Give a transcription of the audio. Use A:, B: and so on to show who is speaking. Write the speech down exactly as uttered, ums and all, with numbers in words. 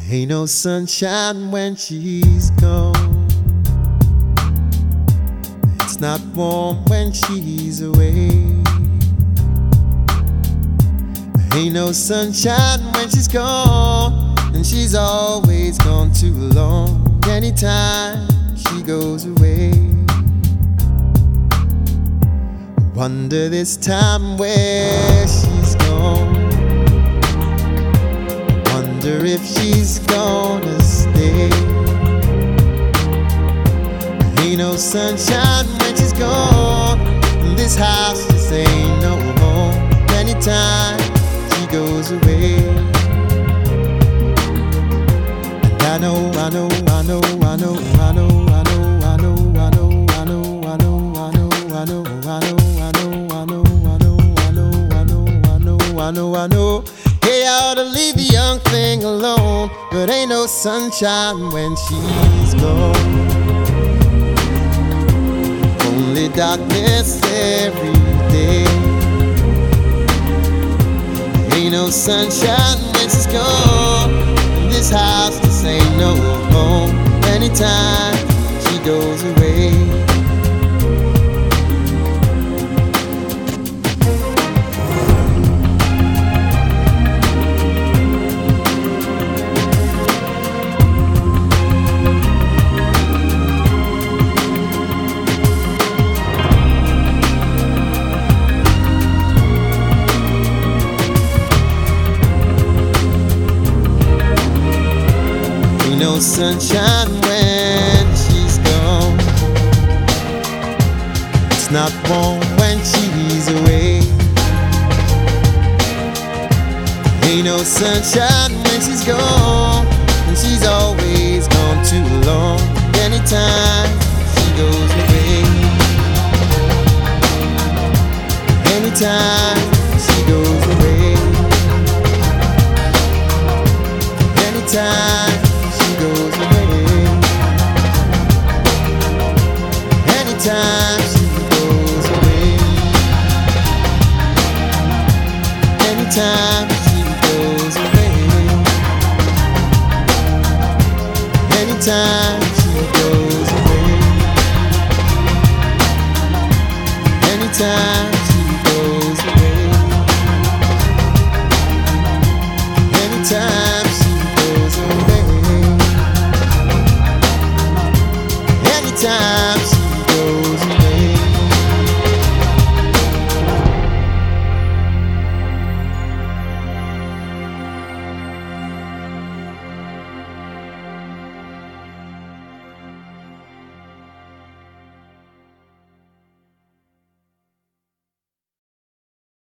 A: Ain't no sunshine when she's gone. It's not warm when she's away. Ain't no sunshine when she's gone, and she's always gone too long. Anytime she goes away, wonder this time where she's gone. Wonder if she's gonna stay. Ain't no sunshine when she's gone, and this house just ain't no home. Anytime she goes away, and I know, I know, I know, I know, I know, I know, I know, I know, I know, I know, I know, I know, I know, I know, I know, I know, I know, I know, I know, I know. Hey, I ought to leave the young thing alone, but ain't no sunshine when she's gone. Only darkness every day. Ain't no sunshine when she's gone, and this house just ain't no home. Anytime she goes away, no sunshine when she's gone. It's not warm when she's away. Ain't no sunshine when she's gone, and she's always gone too long. Anytime she goes away, anytime she goes away, anytime goes away, anytime she goes away, anytime she goes away, anytime she goes away, anytime she goes away, anytime she goes away. Time